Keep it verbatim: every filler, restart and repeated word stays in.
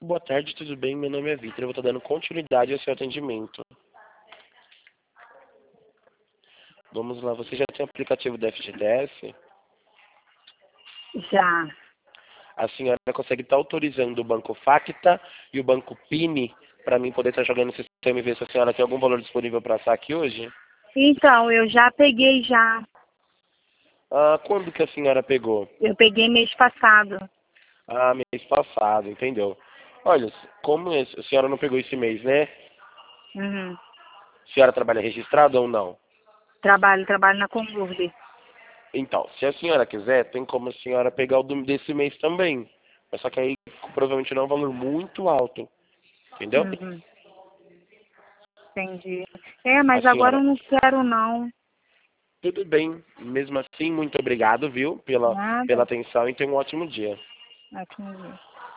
Boa tarde, tudo bem? Meu nome é Vitor, eu vou estar dando continuidade ao seu atendimento. Vamos lá, você já tem o aplicativo do F G T S? Já. A senhora consegue estar autorizando o banco Facta e o banco Pini para mim poder estar jogando no sistema e ver se a senhora tem algum valor disponível para saque hoje? Então, eu já peguei já. Ah, quando que a senhora pegou? Eu peguei mês passado. Ah, mês passado, entendeu? Olha, como a senhora não pegou esse mês, né? Uhum. A senhora trabalha registrada ou não? Trabalho, trabalho na Convurde. Então, se a senhora quiser, tem como a senhora pegar o do- desse mês também. Mas só que aí provavelmente não é um valor muito alto. Entendeu? Uhum. Entendi. É, A mas agora senhora, eu não quero não. tudo bem. Mesmo assim, muito obrigado, viu, pela, pela Nada. atenção e tenha um ótimo dia. Aqui.